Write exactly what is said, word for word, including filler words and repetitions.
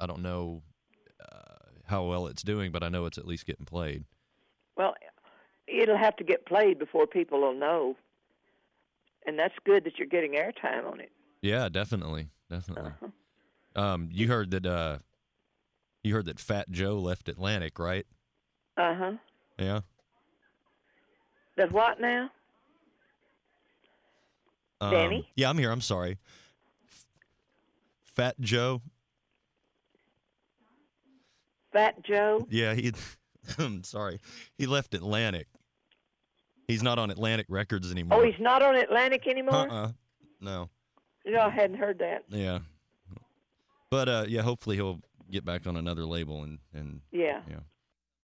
I don't know uh, how well it's doing, but I know it's at least getting played. Well, it'll have to get played before people will know. And that's good that you're getting airtime on it. Yeah, definitely, definitely. Uh-huh. Um, you heard that uh, you heard that Fat Joe left Atlantic, right? Uh-huh. Yeah. That what now? Um, Danny? Yeah, I'm here. I'm sorry. F- Fat Joe. Fat Joe? Yeah, he. I'm sorry. He left Atlantic. He's not on Atlantic Records anymore. Oh, he's not on Atlantic anymore? Uh-uh. No. No, I hadn't heard that. Yeah. But uh, yeah, hopefully he'll get back on another label and and Yeah. yeah.